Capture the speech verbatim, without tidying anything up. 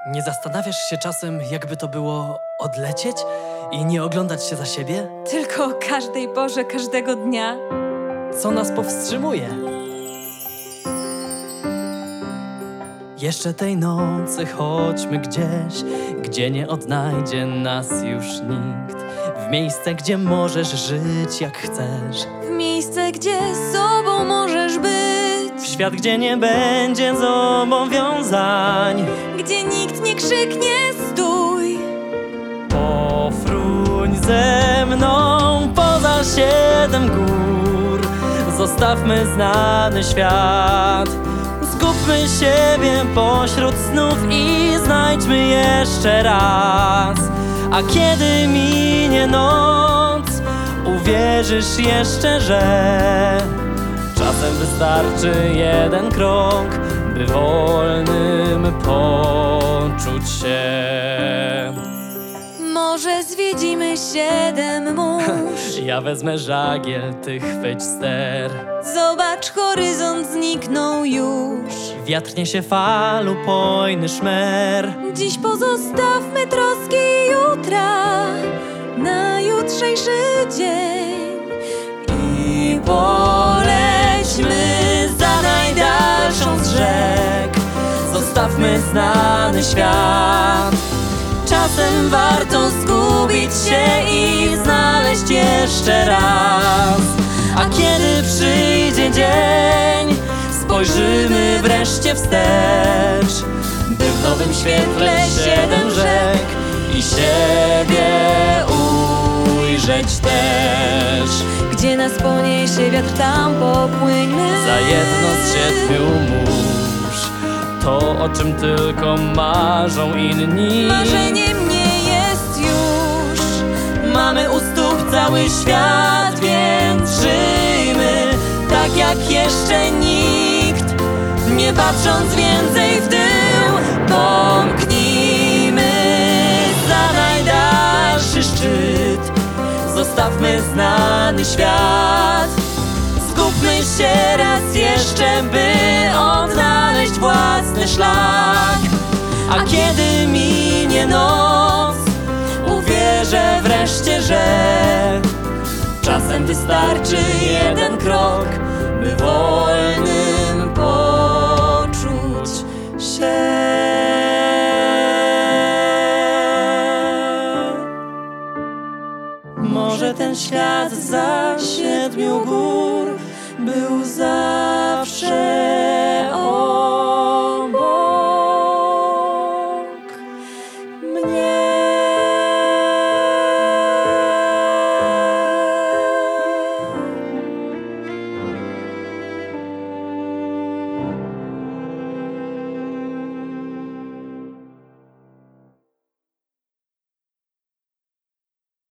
Nie zastanawiasz się czasem, jakby to było odlecieć i nie oglądać się za siebie? Tylko o każdej porze, każdego dnia. Co nas powstrzymuje? Jeszcze tej nocy chodźmy gdzieś, gdzie nie odnajdzie nas już nikt. W miejsce, gdzie możesz żyć jak chcesz. W miejsce, gdzie sobą możesz być. W świat, gdzie nie będzie zobowiązań. Gdzie nikt nie krzyknie stój. Pofruń ze mną poza siedem gór. Zostawmy znany świat. Zgubmy siebie pośród snów i znajdźmy jeszcze raz. A kiedy minie noc, uwierzysz jeszcze, że czasem wystarczy jeden krok, by wolnym poczuć się. Może zwiedzimy siedem mórz. Ja wezmę żagiel, ty chwyć ster. Zobacz, horyzont zniknął już. Wiatr niesie fal, upojny szmer. Dziś pozostawmy troski jutra na jutrzejszy dzień i polećmy za najdalszą z rzek. Zostawmy znany świat. Czasem warto zgubić się i znaleźć jeszcze raz. A kiedy przyjdzie dzień, spojrzymy wreszcie wstecz, by w nowym świetle siedem rzek i siebie ujrzeć też. Gdzie nas poniesie wiatr, tam popłyńmy. Za jedno z siedmiu mórz, to o czym tylko marzą inni. Marzeniem nie jest już. Mamy u stóp cały świat, więc żyjmy tak jak jeszcze nikt. Nie patrząc więcej w tył, pomknijmy za najdalszy szczyt. Zostawmy znany świat. Zgubmy się raz jeszcze, by odnaleźć własny szlak. A kiedy minie noc, uwierzę wreszcie, że czasem wystarczy jeden krok, by wolnym poczuć się. Może ten świat za siedmiu gór był zawsze